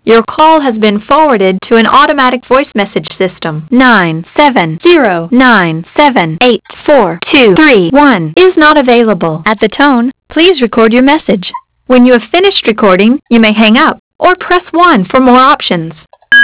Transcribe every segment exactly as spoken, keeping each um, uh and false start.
Your call has been forwarded to an automatic voice message system. nine seven zero nine seven eight four two three one is not available. At the tone, please record your message. When you have finished recording, you may hang up or press one for more options.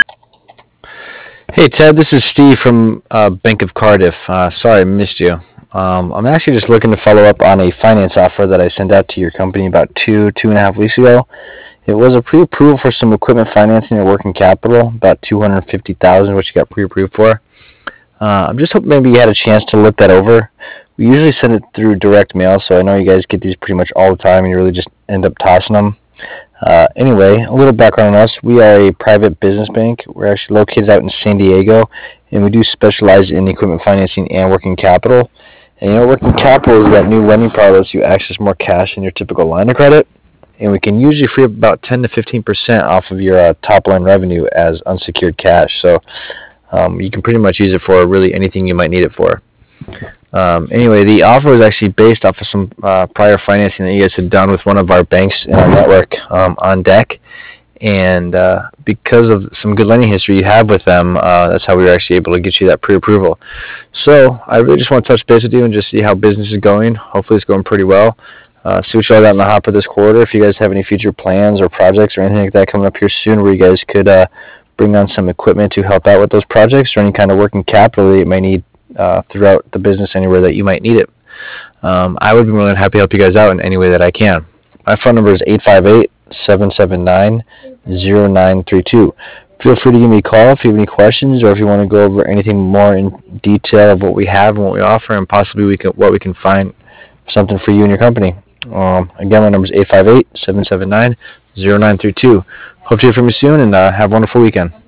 Hey Ted, this is Steve from uh, Bank of Cardiff. Uh, sorry I missed you. Um, I'm actually just looking to follow up on a finance offer that I sent out to your company about two, two and a half weeks ago. It was a pre-approval for some equipment financing and working capital, about two hundred fifty thousand dollars, which you got pre-approved for. Uh, I'm just hoping maybe you had a chance to look that over. We usually send it through direct mail, so I know you guys get these pretty much all the time and you really just end up tossing them. Uh, anyway, a little background on us. We are a private business bank. We're actually located out in San Diego, and we do specialize in equipment financing and working capital. And you know, working capital is that new lending product that lets you access more cash than your typical line of credit. And we can usually free up about ten to fifteen percent off of your uh, top line revenue as unsecured cash. So um, you can pretty much use it for really anything you might need it for. Um, anyway, the offer was actually based off of some uh, prior financing that you guys had done with one of our banks in our network um, on deck. And uh, because of some good lending history you have with them, uh, that's how we were actually able to get you that pre-approval. So I really just want to touch base with you and just see how business is going. Hopefully it's going pretty well. Uh, see what y'all got in the hopper this quarter. If you guys have any future plans or projects or anything like that coming up here soon where you guys could uh, bring on some equipment to help out with those projects or any kind of working capital that you might need uh, throughout the business anywhere that you might need it. Um, I would be more than happy to help you guys out in any way that I can. My phone number is eight five eight, seven seven nine, zero nine three two. Feel free to give me a call if you have any questions or if you want to go over anything more in detail of what we have and what we offer and possibly we can, what we can find something for you and your company. Um, again, my number is eight five eight, seven seven nine, zero nine three two. Hope to hear from you soon and uh, have a wonderful weekend.